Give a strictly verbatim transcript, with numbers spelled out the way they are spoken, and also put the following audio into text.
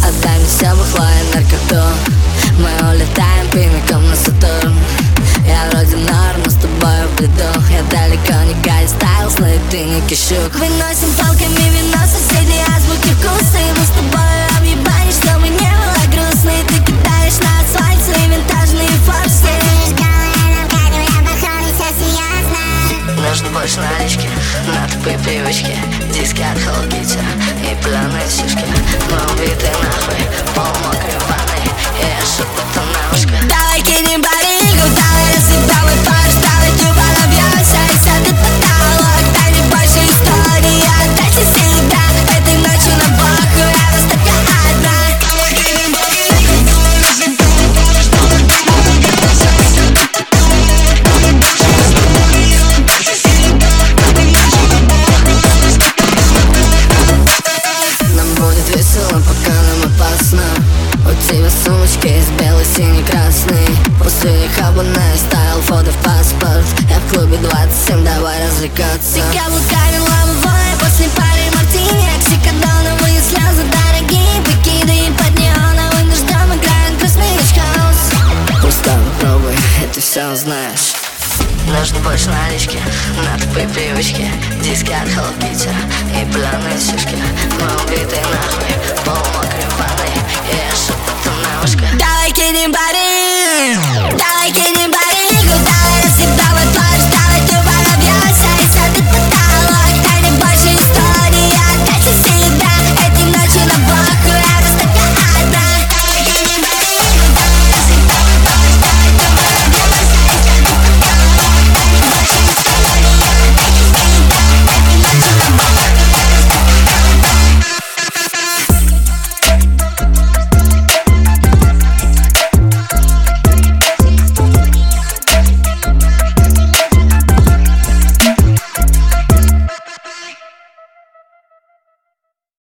Отдай мне все бухло и наркоту. Мы улетаем прямиком на Сатурн. Я вроде норм, но с тобой в бреду. Я далеко не Гарри Стайлз, но и ты не Кишук. Выносим палками вино соседней азбуки вкуса. И мы с тобой объебали, чтобы не было грустно. И ты кидаешь на асфальт свои винтажные форсы. Нужно больше налички, на тупые привычки. Диски от Hello Kitty и пленные сишки. Мы убиты нахуй, пол мокрый в ванной. И я шепоту на ушко. Давай кинем барыгу, давай рассыпавай парш. Давай тюба набьемся и сядет потолок. Дай мне больше истории, отдайте себя. Этой ночью на баху, я вас только одна. Давай кинем барыгу, давай рассыпавай парш. Давай тюба набьемся и сядет потолок. Нам будет весело, пока нам опасно. У тебя сумочка из белой, синий, красный. После хабана стайл, фото в паспорт. Я в клубе двадцать семь, давай развлекаться. Ты каблуками лобовое, после пары мартини. Оксикодоновые слезы дорогие, покиды под неоновым дождем играют грустный хаус. Просто попробуй, и ты все узнаешь. Нужно больше налички, на тупые привычки. Диски от Hello Kitty и пленные сишки. Мы убиты нахуй,